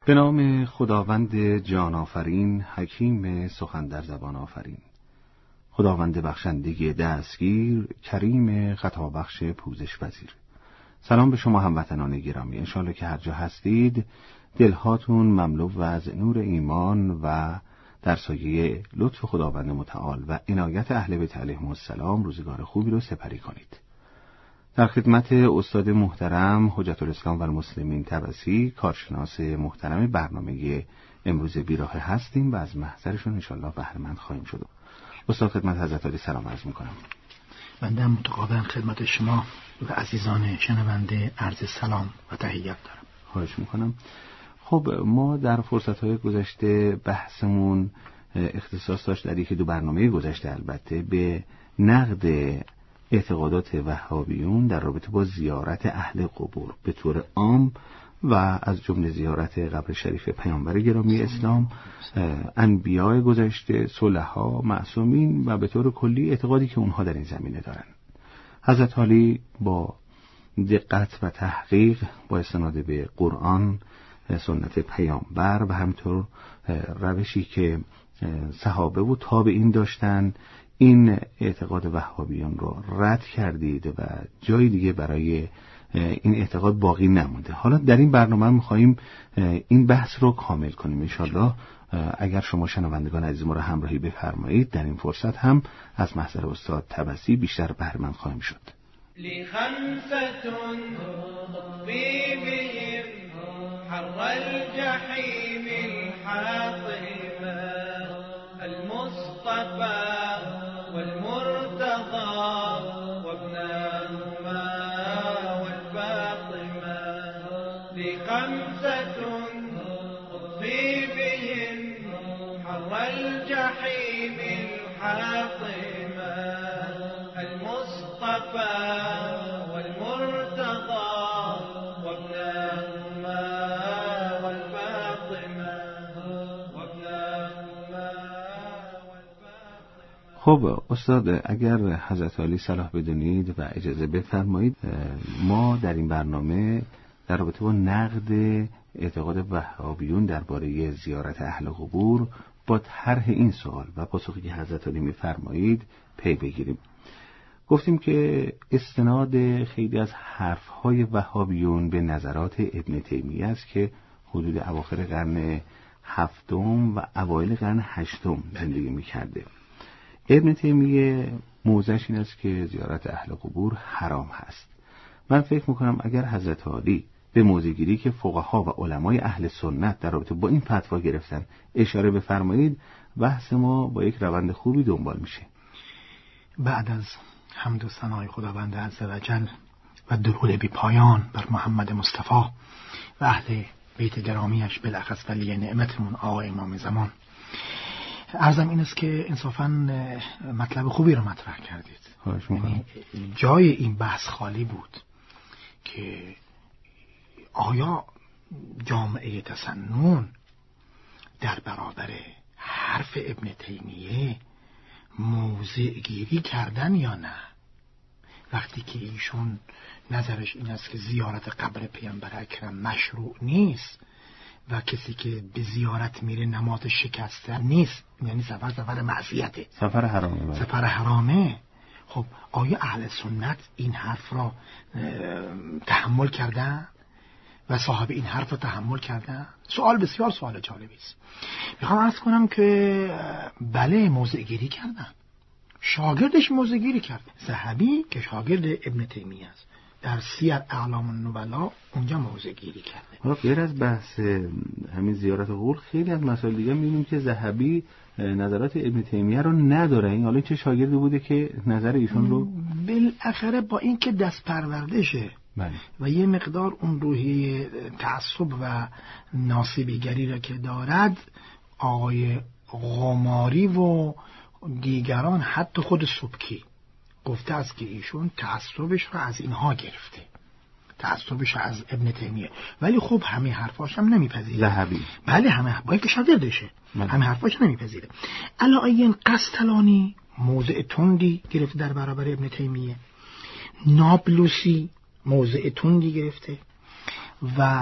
به نام خداوند جان آفرین، حکیم سخن در زبان آفرین. خداوند بخشنده دستگیر، کریم خطا بخش پوزش پذیر. سلام به شما هموطنان گرامی. انشالله که هر جا هستید دلهاتون مملو از نور ایمان و در سایه لطف خداوند متعال و عنایت اهل بیت علیهم السلام روزگار خوبی رو سپری کنید. در خدمت استاد محترم حجت الاسلام و المسلمین طبسی، کارشناس محترم برنامه امروز بیراه هستیم و از محضرشون انشالله بهره‌مند خواهیم شد. استاد خدمت حضرت عالی سلام عرض میکنم. بنده متقابلا خدمت شما و عزیزان شنونده عرض سلام و تحیت دارم. خواهش میکنم. خب ما در فرصت‌های گذشته بحثمون اختصاص داشت در یکی دو برنامه گذشته البته به نقد اعتقادات وهابیون در رابطه با زیارت اهل قبور به طور عام و از جمله زیارت قبر شریف پیامبر گرامی اسلام، انبیاء گذشته، صلحا، معصومین و به طور کلی اعتقادی که اونها در این زمینه دارن. حضرت عالی با دقت و تحقیق با استناد به قرآن، سنت پیامبر و همینطور روشی که صحابه و تابعین داشتن این اعتقاد وهابیان رو رد کردید و جای دیگه برای این اعتقاد باقی نمونده. حالا در این برنامه می‌خوایم این بحث رو کامل کنیم انشالله. اگر شما شنوندگان عزیز ما را همراهی بفرمایید در این فرصت هم از محضر استاد طبسی بیشتر بهره‌مند خواهیم شد. لخمسة في بهم حر الجحيم الحاطمة المصطفى والمرتضى وابناهما والفاطمة لخمسة في بهم حر الجحيم الحاطمة المصطفى والمرتضى وابناهما والفاطمة خب استاد اگر حضرت عالی صلاح بدونید و اجازه بفرمایید ما در این برنامه در رابطه با نقد اعتقاد وهابیون درباره زیارت اهل قبور با طرح این سوال و پاسخی که حضرت عالی میفرمایید پی بگیریم. گفتیم که استناد خیلی از حرفهای وهابیون به نظرات ابن تیمیه است که حدود اواخر قرن هفتم و اوایل قرن هشتم زندگی میکرده. ابن تیمیه موضعش این است که زیارت اهل قبور حرام هست. من فکر میکنم اگر حضرت عالی به موضع‌گیری که فقها و علمای اهل سنت در رابطه با این فتوا گرفتن اشاره بفرمایید، بحث ما با یک روند خوبی دنبال میشه. بعد از حمد و ثنای خداوند عزوجل و درود بی پایان بر محمد مصطفی و اهل بیت گرامیش بالاخص ولی نعمتمون آقا امام زمان، عرضم این است که انصافاً مطلب خوبی رو مطرح کردید. یعنی جای این بحث خالی بود که آیا جامعه تسنن در برابر حرف ابن تیمیه موضع گیری کردن یا نه؟ وقتی که ایشون نظرش این است که زیارت قبر پیامبر اکرم مشروع نیست و کسی که به زیارت میره نماز شکسته نیست، یعنی سفر معصیته، سفر حرامه. خب آیا اهل سنت این حرف را تحمل کردن و صاحب این حرف را تحمل کردن؟ سوال بسیار سوال جالبی است. میخوام عرض کنم که بله، موضع گیری کردن، شاگردش موضع گیری کرد. ذهبی که شاگرد ابن تیمیه است در سیر اعلام النبلا اونجا موضع گیری کرده. حالا غیر از بحث همین زیارت قبور خیلی از مسائل دیگه می‌بینیم که ذهبی نظرات ابن تیمیه رو نداره. این حالا چه شاگردی بوده که نظر ایشون رو بالاخره با اینکه دست پروردشه و یه مقدار اون روحیه تعصب و ناسبیگری را که دارد، آقای قماری و دیگران حتی خود سبکی گفته است که ایشون تعصبش را از اینها گرفته، تعصبش از ابن تیمیه. ولی خب همه حرفاش هم نمیپذیره ذهبی. بله همه با اینکه شاگردشه همه حرفاش نمیپذیره. علاءالدین قسطلانی موضع تندی گرفته در برابر ابن تیمیه، نابلوسی موضع تندی گرفته و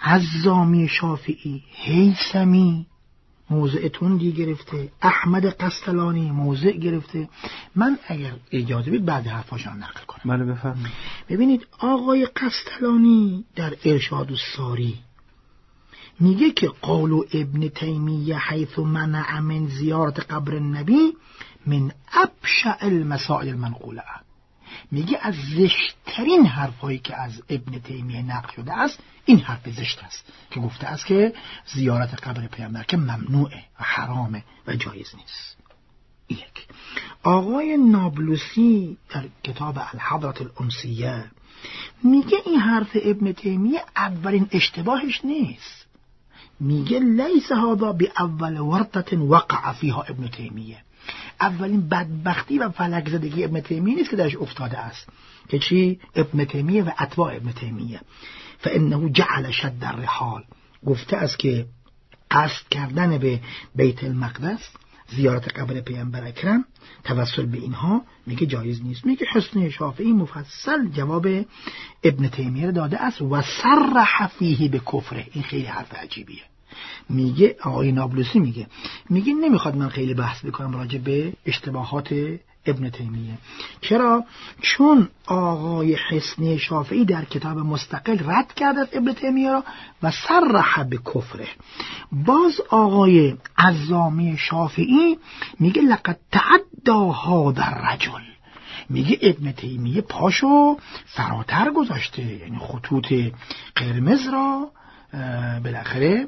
عزامی شافعی، هیثمی موضع تندی گرفته، احمد قسطلانی موضع گرفته. من اگر اجازه بدید بعد حرفاشون نقل کنم. بله بفرمایید. ببینید آقای قسطلانی در ارشاد الساری میگه که قول ابن تیمیه حیث منع من زیارت قبر النبی من ابشع المسائل المنقوله. میگه از زشترین حرفایی که از ابن تیمیه نقل شده است این حرف زشت است که گفته است که زیارت قبر پیامبر که ممنوعه و حرامه و جایز نیست. یک. آقای نابلسی در کتاب الحضرة الانسیه میگه این حرف ابن تیمیه اولین اشتباهش نیست. میگه لیس هذا باول ورطة وقع فيها ابن تیمیه. اولین بدبختی و فلک زدگی ابن تیمیه نیست که درش افتاده است. که چی؟ ابن تیمیه و اتباع ابن تیمیه. فانه جعل شد الرحال، گفته است که قصد کردن به بیت المقدس، زیارت قبر پیامبر اکرم، توسل به اینها میگه جایز نیست. میگه حسن شافعی مفصل جواب ابن تیمیه رو داده است و صرح فیه به کفره. این خیلی حرف عجیبیه. میگه آقای نابلسی میگه نمیخواد من خیلی بحث بکنم راجع به اشتباهات ابن تیمیه. چرا؟ چون آقای حسنی شافعی در کتاب مستقل رد کرده از ابن تیمیه را و صرح به کفره. باز آقای عزامی شافعی میگه لقد تعدى هذا الرجل. میگه ابن تیمیه پاشو فراتر گذاشته، یعنی خطوط قرمز را بالاخره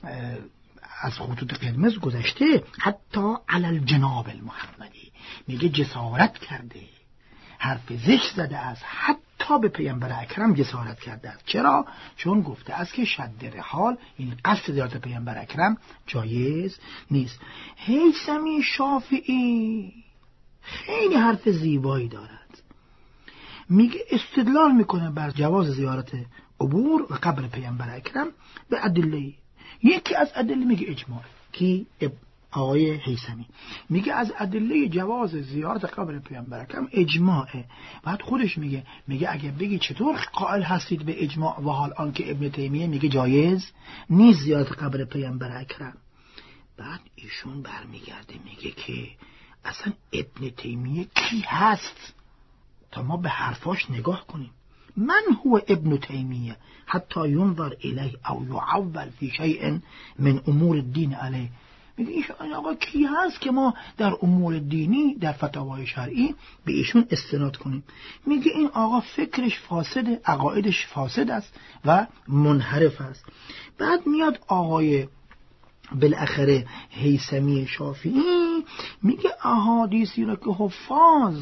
از خطوط قرمز گذشته، حتی علی الجناب المحمدی. میگه جسارت کرده، حرف زشت زده است، حتی به پیامبر اکرم جسارت کرده است. چرا؟ چون گفته است که شد رحال، این قصد زیارت پیامبر اکرم جایز نیست. هیثمی شافعی خیلی حرف زیبایی دارد. میگه استدلال میکنه بر جواز زیارت قبور و قبر پیامبر اکرم به ادله. یکی از ادله میگه اجماع، کی؟ آقای هیثمی میگه از ادله جواز زیارت قبر پیامبر اکرم اجماعه. بعد خودش میگه اگه بگی چطور قائل هستید به اجماع و حال آنکه ابن تیمیه میگه جایز نیست زیارت قبر پیامبر اکرم. بعد ایشون برمیگرده میگه که اصلا ابن تیمیه کی هست تا ما به حرفاش نگاه کنیم. من هو ابن تیمیه حتی ینظر الیه او یعول فی شیء من امور الدین علیه. میگه این آقا کی هست که ما در امور دینی در فتاوای شرعی به ایشون استناد کنیم. میگه این آقا فکرش فاسده، عقایدش فاسد است و منحرف است. بعد میاد آقای بالاخره هیثمی شافعی میگه احادیثی را که حفاظ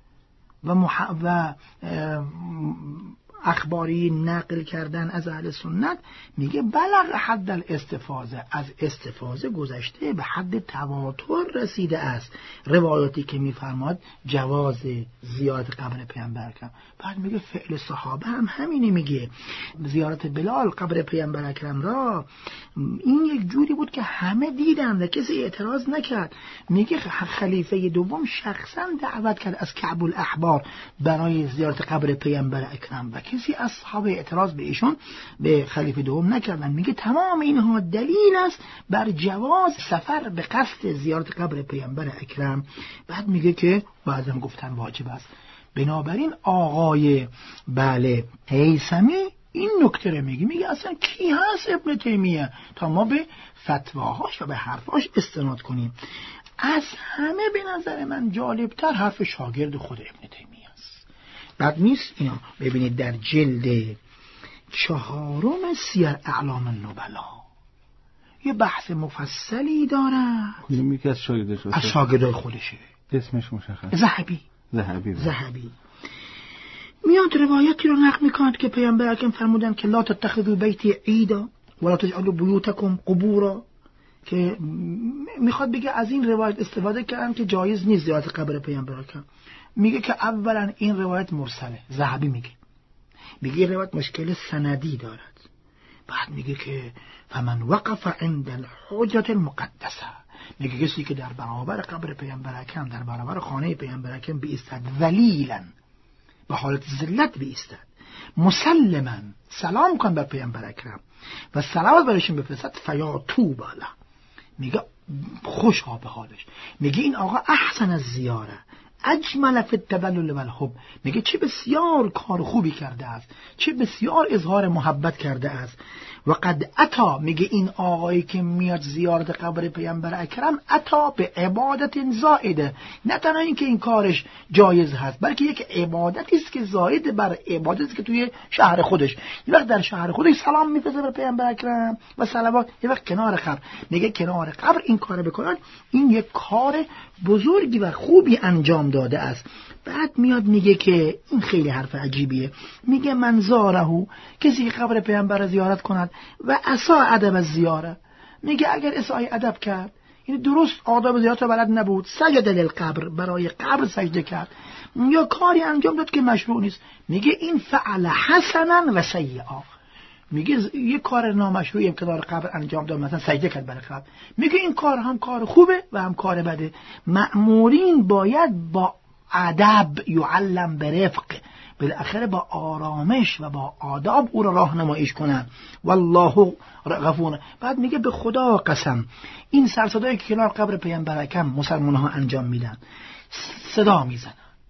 و اخباری نقل کردن از اهل سنت، میگه بلغ حد الاستفاضه، از استفاضه گذشته به حد تواتر رسیده است روایاتی که میفرماد جواز زیارت قبر پیامبر اکرم. بعد میگه فعل صحابه هم همینه. میگه زیارت بلال قبر پیامبر اکرم را این یک جوری بود که همه دیدن و کسی اعتراض نکرد. میگه خلیفه دوم شخصا دعوت کرد از کعب الاحبار برای زیارت قبر پیامبر اکرم و کسی از صحابه اعتراض به ایشون به خلیفه دوم نکردن. میگه تمام اینها دلیل است بر جواز سفر به قصد زیارت قبر پیامبر اکرم. بعد میگه که بعضم گفتن واجب است. بنابراین آقای هیثمی این نکته رو میگه اصلا کی هست ابن تیمیه تا ما به فتواهاش و به حرفاش استناد کنیم. از همه به نظر من جالبتر حرف شاگرد خود ابن تیمیه. بعد نیست اینا ببینید در جلد 4 سیر اعلام النبلا یه بحث مفصلی داره. یکی از شاگردای خودشه. اسمش مشخص. ذهبی میاد روایتی رو نقل میکنه که پیامبر اکرم فرمودن که لا تتخذوا بیتی عیدا ولا تجعلوا بیوتکم قبورا، که میخواد بگه از این روایت استفاده کردن که جایز نیست زیارت قبر پیامبر اکرم. میگه که اولا این روایت مرسله. ذهبی میگه روایت مشکل سندی دارد. بعد میگه که فمن وقف عند الحجرة المقدسه، میگه کسی که در برابر قبر پیامبر اکرم، در برابر خانه پیامبر اکرم بایستد، ذلیلا به حالت ذلت بایستد، مسلما سلام کن بر پیامبر اکرم، و صلوات برایشون بفرستد فیا توب له، میگه خوشا به حالش، میگه این آقا احسن از زیاره اجمل فی التبلل و الحب، میگه چه بسیار کار خوبی کرده است، چه بسیار اظهار محبت کرده است. و قد اتا، میگه این آقایی که میاد زیارت قبر پیامبر اکرم، اتا به عبادت زائده، نه تنها این که این کارش جایز هست، بلکه یک عبادتی است که زائد بر عبادتی که توی شهر خودش، یه وقت در شهر خودش سلام میفرسته بر پیامبر اکرم و صلوات، یه وقت کنار قبر، میگه کنار قبر این کارو بکنن، این یک کار بزرگی و خوبی انجام داده است. بعد میاد میگه که این خیلی حرف عجیبیه، میگه من زارهو، کسی که قبر پیامبر را زیارت کند و اساء ادب از زیاره، میگه اگر اساء ادب کرد، یعنی درست آداب زیارت رو بلد نبود، سجد للقبر، برای قبر سجده کرد، یا کاری انجام داد که مشروع نیست، میگه این فعل حسنا و سیئا، میگه یه کار نامشروعی کنار قبر انجام داد، مثلا سجده کرد برای قبر، میگه این کار هم کار خوبه و هم کار بده. مأمورین باید با ادب یعلم برفق، بالاخره با آرامش و با آداب او را راهنماییش کنن. والله غفور. بعد میگه به خدا قسم، این سرصدایی که کنار قبر پیامبر اکرم مسلمان ها انجام میدن، صدا میزنن،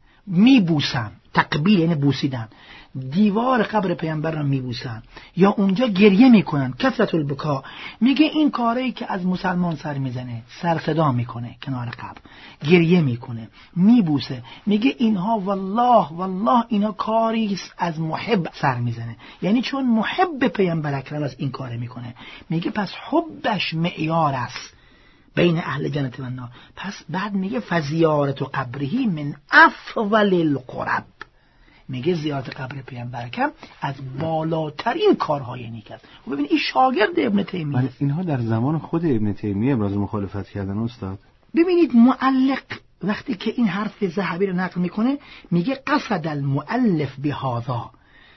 میبوسن، تقبیل یعنی بوسیدن، دیوار قبر پیامبر را میبوسن، یا اونجا گریه میکنن، کثرت البکا، میگه این کاری که از مسلمان سر میزنه، سر صدا میکنه کنار قبر، گریه میکنه، میبوسه، میگه اینها والله اینها کاری از محب سر میزنه، یعنی چون محب پیامبر اکرم از این کار میکنه، میگه پس حبش معیار است بین اهل جنت و النار. پس بعد میگه فزیارت قبرهی من افضل القرب، میگه زیارت قبر پیامبر اکرم از بالاترین کارهای نیک است. ببین این شاگرد ابن تیمیه است. اینها در زمان خود ابن تیمیه ابراز مخالفت کردن استاد. ببینید معلق وقتی که این حرف ذهبی رو نقل میکنه، میگه قصد المؤلف بهذا،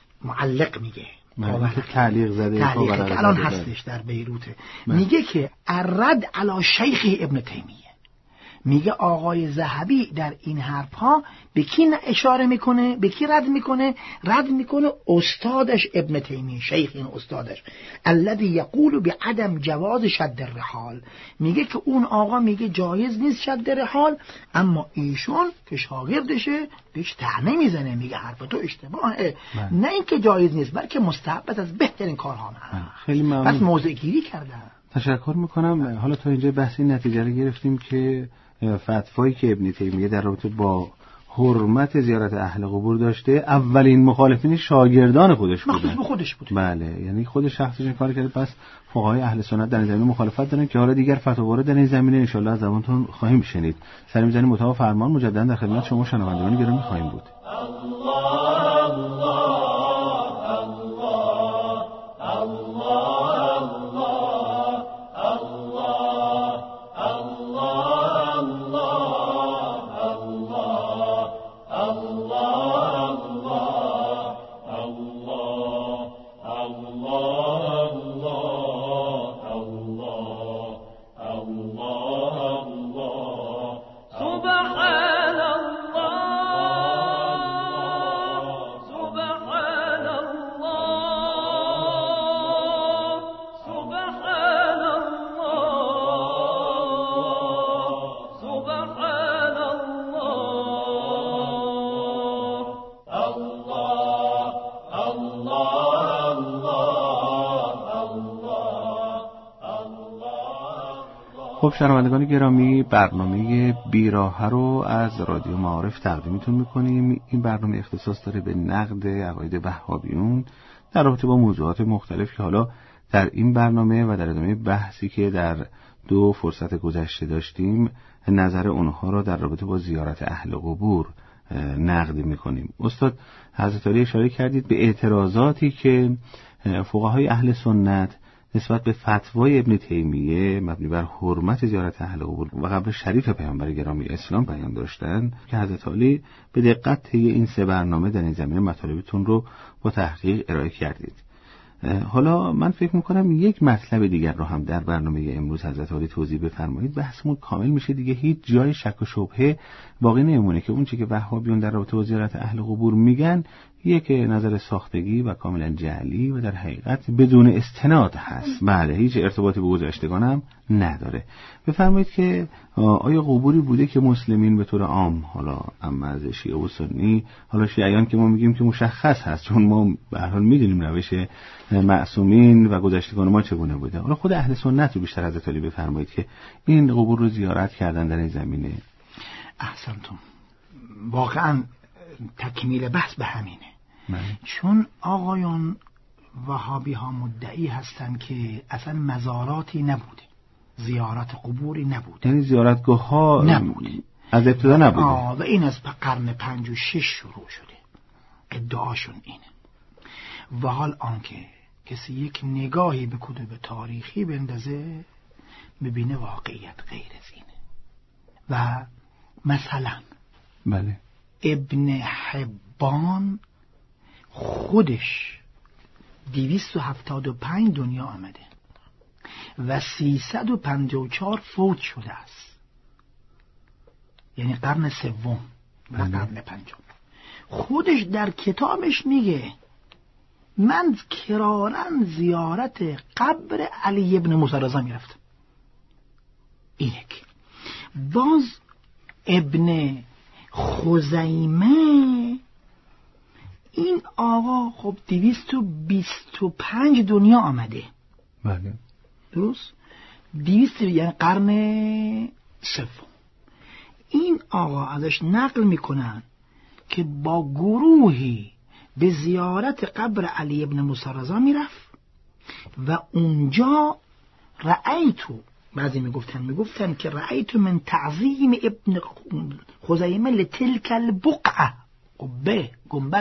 معلق میگه که تعلیق زده که الان هستش در بیروته، میگه که الرد علی شیخ ابن تیمیه، میگه آقای ذهبی در این حرف ها به کی اشاره میکنه، به کی رد میکنه استادش ابن تیمیه، شیخ این استادش، الذي یقول بعدم جواز شد الرحال، میگه که اون آقا میگه جایز نیست شد الرحال، اما ایشون که شاگردشه بهش طعنه میزنه، میگه حرف تو اشتباهه، نه اینکه جایز نیست بلکه مستحب از بهترین کارها. خیلی ممنون. پس موضع گیری کردن. تشکر میکنم. حالا تا اینجا بحث این نتیجه رو گرفتیم که فتوایی که ابن تیمیه در رابطه با حرمت زیارت اهل قبور داشته، اولین مخالفین شاگردان خودش بودن، مخصوص به خودش بود. بله، یعنی خود شخصش این کار کرده. پس فقهای اهل سنت در این زمینه مخالفت دارن که حالا دیگر فتاوا در این زمینه ان شاءالله از زبانتون خواهیم شنید. سر می‌زنیم متوا فرمان، مجددا در خدمت شما شنوندگان گرامی خواهیم بود. خب شنوندگان گرامی، برنامه بیراهه رو از رادیو معارف تقدیمتون میکنیم. این برنامه اختصاص داره به نقد عقاید وهابیون در رابطه با موضوعات مختلف که حالا در این برنامه و در ادامه بحثی که در 2 فرصت گذشته داشتیم نظر اونها رو در رابطه با زیارت اهل قبور نقد میکنیم. استاد حضرت علی اشاره کردید به اعتراضاتی که فقهای اهل سنت نسبت به فتوای ابن تیمیه مبنی بر حرمت زیارت اهل قبور و قبر شریف پیامبر گرامی اسلام بیان داشتن که حضرت علی به دقت طی این 3 برنامه در این زمینه مطالبتون رو با تحقیق ارائه کردید. حالا من فکر میکنم یک مطلب دیگر رو هم در برنامه امروز حضرت علی توضیح بفرمایید، بحثمون کامل میشه دیگه، هیچ جای شک و شبهه باقی نمیمونه که اون چیزی که وهابیون در رابطه با زیارت اهل قبور میگن یک نظر ساختگی و کاملا جعلی و در حقیقت بدون استناد هست. بله، هیچ ارتباطی به گذشتگان هم نداره. بفرمایید که آیا قبوری بوده که مسلمین به طور عام، حالا اما از شیعه و سنی، حالا شیعیان که ما میگیم که مشخص هست چون ما به هر حال میدونیم روش معصومین و گذشتگان ما چگونه بوده، حالا خود اهل سنت رو بیشتر حضرت علی بفرمایید که این قبور رو زیارت کردن در این زمینه. احسنتم. واقعا تکمیل بحث به همینه. چون آقایان وهابی ها مدعی هستند که اصلا مزاراتی نبوده، زیارت قبوری نبوده، یعنی زیارتگاه ها نبوده، از ابتدا نبوده. و این از قرن 5 و 6 شروع شده. ادعاشون اینه. و حال آنکه کسی یک نگاهی به کتب تاریخی بندازه ببینه واقعیت غیر از اینه. و مثلا بله، ابن حبان خودش 275 دنیا آمده و 354 فوت شده است، یعنی قرن سوم و قرن پنجم. خودش در کتابش میگه من کرارن زیارت قبر علی ابن موسی رضا میرفتم. اینک باز ابن خزیمه، این آقا خب 225 دنیا آمده. بله درست، 200 یعنی قرن سوم. این آقا ازش نقل میکنن که با گروهی به زیارت قبر علی ابن موسی رضا میرفت و اونجا رأیتو، بعضی میگفتن که رأیتو من تعظیم ابن خزیمه لتلک البقعه، قبه،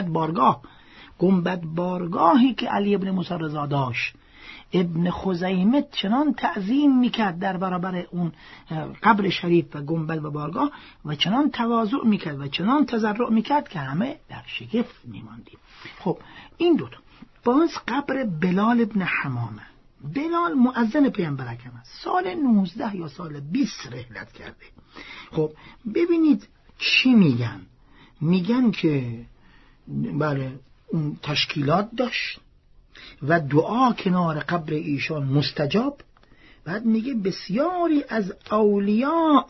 گنبد بارگاهی که علی ابن موسی رضا داشت، ابن خزیمه چنان تعظیم میکرد در برابر اون قبر شریف و گنبد و بارگاه و چنان تواضع میکرد و چنان تضرع میکرد که همه در شگفت میماندیم. خب این دوتا. باز قبر بلال ابن حمامه. بلال مؤذن پیامبر اکرم است، سال 19 یا سال 20 رحلت کرده. خب ببینید چی میگن که بله اون تشکیلات داشت و دعا کنار قبر ایشان مستجاب. بعد میگه بسیاری از اولیاء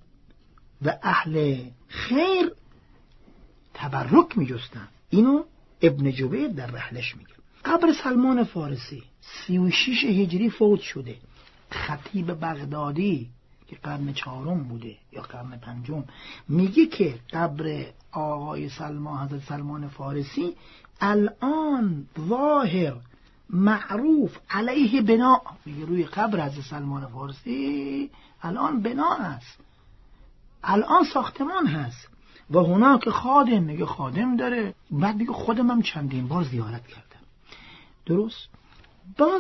و اهل خیر تبرک میجستن. اینو ابن جبیر در رحلش میگه. قبر سلمان فارسی 36 هجری فوت شده. خطیب بغدادی که قرن 4 بوده یا قرن 5 میگه که قبر آقای سلمان، حضرت سلمان فارسی، الان ظاهر معروف علیه بنا، میگه روی قبر حضرت سلمان فارسی الان بنا هست، الان ساختمان هست و هناك خادم، میگه خادم داره. بعد میگه خودم هم چندین بار زیارت کردم. درست. باز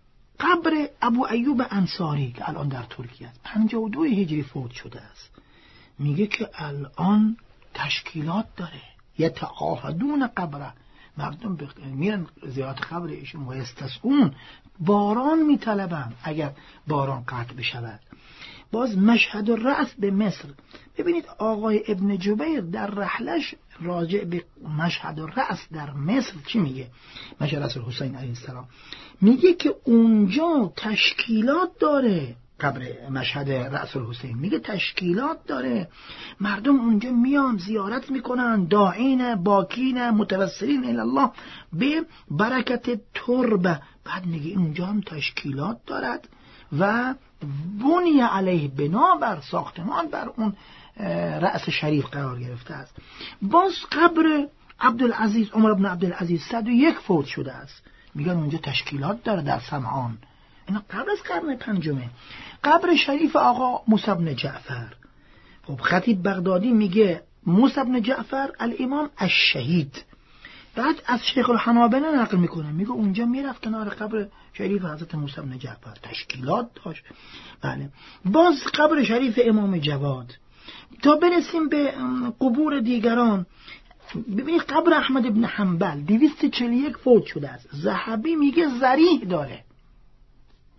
قبر ابو ایوب انصاری که الان در ترکیه است، 52 هجری فوت شده است، میگه که الان تشکیلات داره، یتعاهدون قبره، مردم میرن زیارت قبر ایشون و استسقون، باران میطلبن اگر باران قطع بشود. باز مشهد الرأس به مصر. ببینید آقای ابن جبیر در رحلش راجع به مشهد الرأس در مصر چی میگه؟ مشهد رأس الحسین علیه السلام میگه که اونجا تشکیلات داره. قبر مشهد رأس الحسین میگه تشکیلات داره، مردم اونجا میان زیارت میکنن، داعین باکین متوسلین الی الله به برکت تربه. بعد میگه اونجا هم تشکیلات دارد و بنی علیه، بنا بر ساختمان بر اون رأس شریف قرار گرفته است. باز قبر عبدالعزیز، عمر بن عبدالعزیز 101 فوت شده است، میگن اونجا تشکیلات داره در سمعان. اینا قبل از قرن 5. قبر شریف آقا موسی بن جعفر. خب خطیب بغدادی میگه موسی بن جعفر الامام الشهید. بعد از شیخ الحنابلة نقل میکنه، میگه اونجا میرفت کنار قبر شریف حضرت موسی بن جعفر، تشکیلات داشت. بله. باز قبر شریف امام جواد. تا برسیم به قبور دیگران، ببینید قبر احمد ابن حنبل 241 فوت شده است، ذهبی میگه ضریح داره.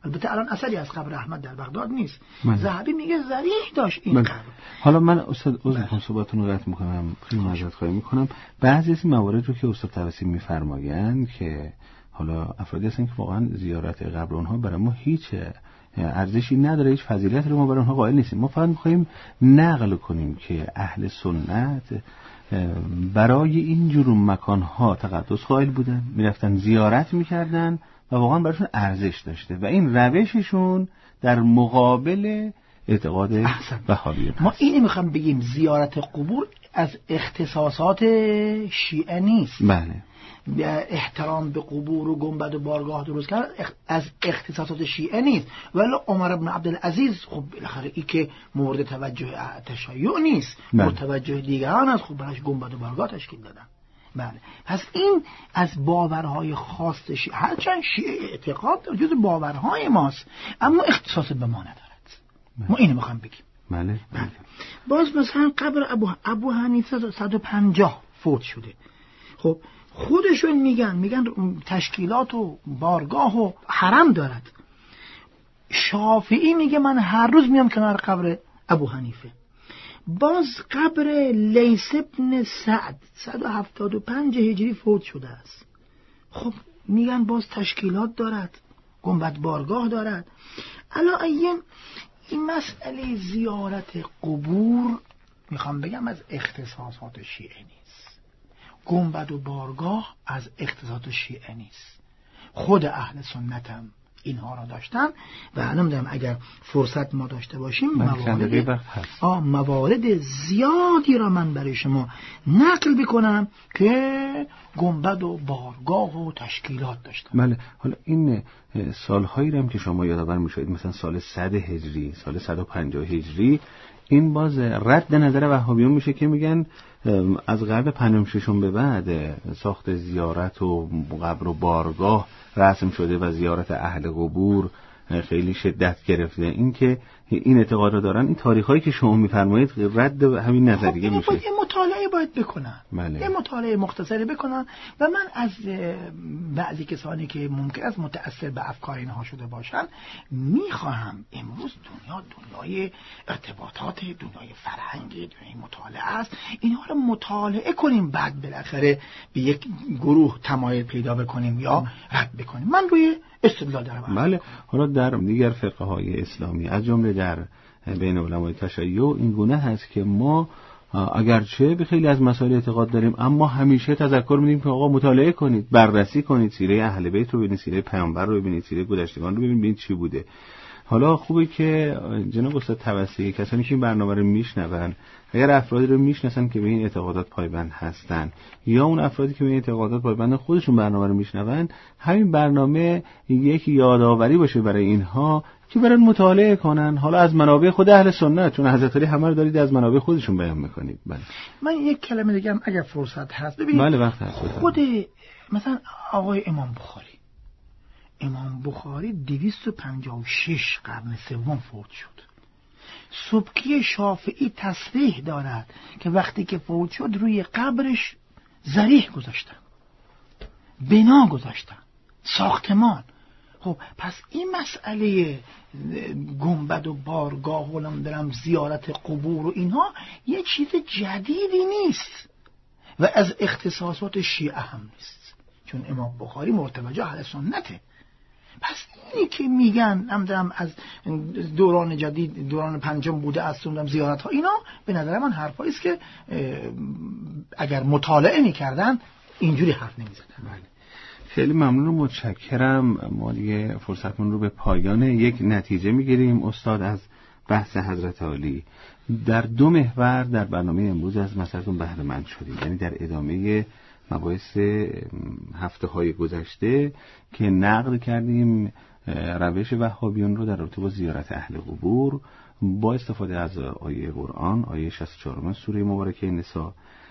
البته الان اثری از قبر احمد در بغداد نیست. بله. ذهبی میگه ذریح داشت این قبر. حالا من استاد عذر صحبتتون رو قطع میکنم، خیلی معذرت خواهی میکنم. بعضی از این موارد رو که استاد توصی میفرمایند که حالا افرادی هستن که واقعا زیارت قبر اونها برای ما هیچ ارزشی نداره، هیچ فضیلتی رو ما برای اونها قائل نیستیم. ما فقط میخوایم نقل کنیم که اهل سنت برای این جور مکانها تقدس قائل بودن، میرفتن زیارت میکردن و واقعا براشون ارزش داشته و این روششون در مقابل اعتقاد وهابیون. ما اینی میخوام بگیم زیارت قبور از اختصاصات شیعه نیست. بله. احترام به قبور و گنبد و بارگاه درست کردن از اختصاصات شیعه نیست. ولی عمر بن عبدالعزیز خب بالاخره ای که مورد توجه تشیع نیست، مورد توجه دیگران است، خب براش گنبد و بارگاه تشکیل دادن. بله. پس این از باورهای خاص شیعه، هرچند شیعه اعتقاد داره جز باورهای ماست، اما اختصاص به ما ندارد. ما اینو میخوام بگیم. بله. باز مثلا قبر ابو حنیفه 150 فوت شده. خب خودشون میگن تشکیلات و بارگاه و حرم دارد. شافعی میگه من هر روز میام کنار قبر ابو حنیفه. باز قبر لیث ابن سعد 175 هجری فوت شده است. خب میگن باز تشکیلات دارد، گنبد بارگاه دارد. علاوه این مسئله زیارت قبور میخوام بگم از اختصاصات شیعه نیست. گنبد و بارگاه از اختصاصات شیعه نیست. خود اهل سنت هم اینها را داشتن و نمیدونم اگر فرصت ما داشته باشیم موارد زیادی را من برای شما نقل بکنم که گنبد و بارگاه و تشکیلات داشتن. بله. حالا این سالهایی هم که شما یادآور میشید، مثلا سال 100 هجری، سال 150 هجری، این باز رد نظر وهابیون میشه که میگن از قرن پنجم ششم به بعد ساخت زیارت و قبر و بارگاه رسم شده و زیارت اهل قبور خیلی شدت گرفته. این که این اعتقاد رو دارن، این تاریخایی که شما میفرمایید رد همین نظریه میشه. یه مطالعه باید بکنن. بله. یه مطالعه مختصری بکنن و من از بعضی کسانی که ممکن است متأثر به افکار اینها شده باشن میخواهم امروز دنیای ارتباطات، دنیای فرهنگ، دنیای مطالعه است، اینها رو مطالعه کنیم، بعد بالاخره به یک گروه تمایل پیدا بکنیم یا رد بکنیم. من روی استدلال دارم. بله. حالا در دیگر فرقه های اسلامی از جمله در بین علمای تشیع این گونه هست که ما اگرچه به خیلی از مسائل اعتقاد داریم، اما همیشه تذکر میدیم که آقا مطالعه کنید، بررسی کنید، سیره اهل بیت رو ببینید، سیره پیامبر رو ببینید، سیره گذشتگان رو ببینید چی بوده. حالا خوبه که جناب استاد توسعی کسانی که این برنامه رو میشنون اگر افرادی رو میشناسن که به این اعتقادات پایبند هستن یا اون افرادی که به این اعتقادات پایبند خودشون برنامه رو میشنون، همین برنامه یک یادآوری باشه برای اینها که برن مطالعه کنن، حالا از منابع خود اهل سنت، چون حضرت علی همه رو دارید از منابع خودشون بیان میکنید. بله. من یک کلمه دیگه اگر فرصت هست ببینید. بله وقت هست. خود مثلا آقای امام بخاری 256 قرن سوم فوت شد. سبکی شافعی تصریح دارد که وقتی که فوت شد روی قبرش ضریح گذاشتن، بنا گذاشتن، ساختمان. خب پس این مسئله گنبد و بارگاه و نمیدونم زیارت قبور و اینها یه چیز جدیدی نیست و از اختصاصات شیعه هم نیست، چون امام بخاری مرتبط اهل سنته. پس اینی که میگن نمیدونم از دوران جدید، دوران پنجم بوده از سنم زیارت ها، اینا به نظر من حرفایی است که اگر مطالعه میکردن اینجوری حرف نمیزدن. خیلی ممنون و متشکرم. ما دیگه فرصتمون رو به پایان یک نتیجه میگیریم استاد از بحث حضرت عالی. در 2 محور در برنامه امروز از مسئلتون بهره مند شدیم، یعنی در ادامه مباحث هفته های گذشته که نقد کردیم روش وهابیون رو در رابطه با زیارت اهل قبور با استفاده از آیه قرآن، آیه 64 سوره مبارکه نساء،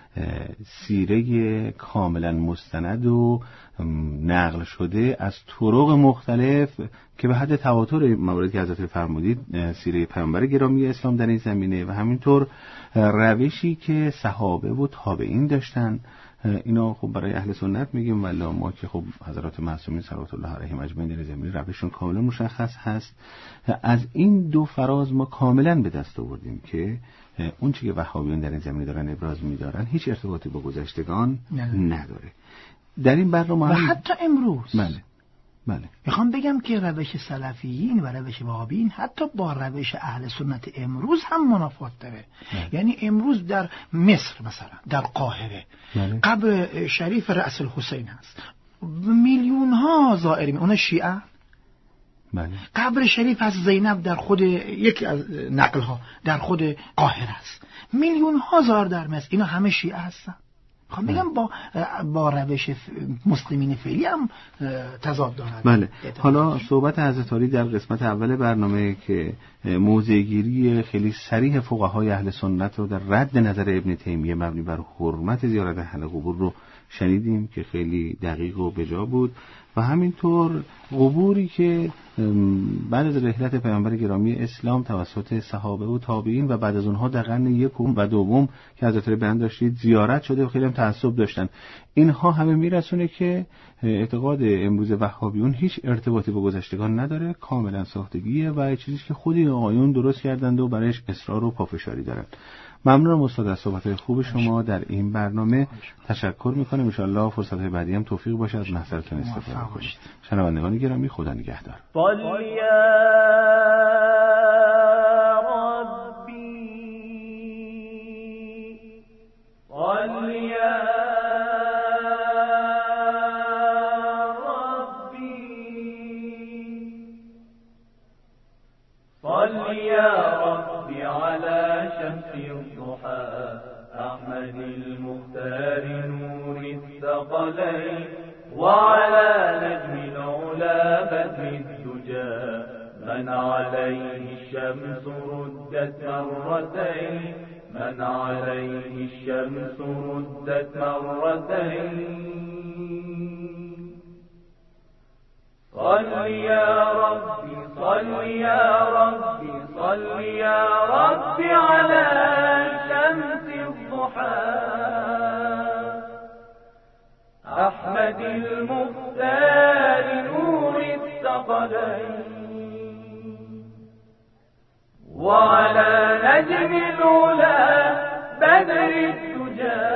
سیره کاملا مستند و نقل شده از طرق مختلف که به حد تواتر مواردی که حضرت فرمودید سیره پیامبر گرامی اسلام در این زمینه و همینطور روشی که صحابه و تابعین داشتن اینا خب برای اهل سنت میگیم، ولی ما که خب حضرات معصومین صلوات الله علیهم اجمعین در زمینه روششون کاملا مشخص هست. از این دو فراز ما کاملا به دست آوردیم که اون چیزی که وهابیون در این زمینه دارن ابراز می‌دارن هیچ ارتباطی با گذشتگان نداره. در این برنامه و حتی امروز بله میخوام بگم که روش سلفیین و روش وهابیین حتی با روش اهل سنت امروز هم منافات داره. یعنی امروز در مصر مثلا در قاهره قبر شریف رأس الحسین هست، میلیون ها زائر می اون شیعه. قبر شریف از زینب در خود یکی از نقل ها در خود قاهره است، میلیون ها زائر در مصر، اینا همه شیعه هستن. خب بگم با روش مسلمین فعلی هم تضاد دارد. بله. حالا صحبت حضرت علی در قسمت اول برنامه که موضع‌گیری خیلی صریح فقهای اهل سنت رو در رد نظر ابن تیمیه مبنی بر حرمت زیارت اهل قبور رو شنیدیم که خیلی دقیق و بجا بود، و همینطور قبوری که بعد از رحلت پیامبر گرامی اسلام توسط صحابه و تابعین و بعد از اونها در قرن یکم و دوم که حضرت علی بیان داشتید زیارت شده و خیلی هم تعصب داشتن، اینها همه میرسونه که اعتقاد امروز وهابیون هیچ ارتباطی با گذشتگان نداره، کاملا ساختگیه و چیزی که خودی آقایون درست کردند و برایش اصرار و پافشاری دارن. ممنونم استاد از صحبت‌های خوب شما در این برنامه. تشکر می‌کنم. ان شاءالله فرصت‌های بعدی هم توفیق باشه از محضرتون استفاده کنید. شنوندگان گرامی، خدا نگهدار. أحمد المختار نور الثقلين وعلى نجم العلا بدر الدجى من عليه الشمس ردت مرتين من عليه الشمس ردت مرتين صل يا ربي صل يا ربي صل يا ربي على شمس الضحى أحمد المختار نور الثقلين وعلى نجم العلا بدر الدجى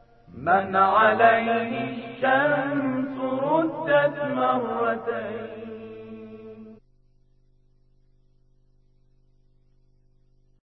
من عليه الشمس ردت مرتين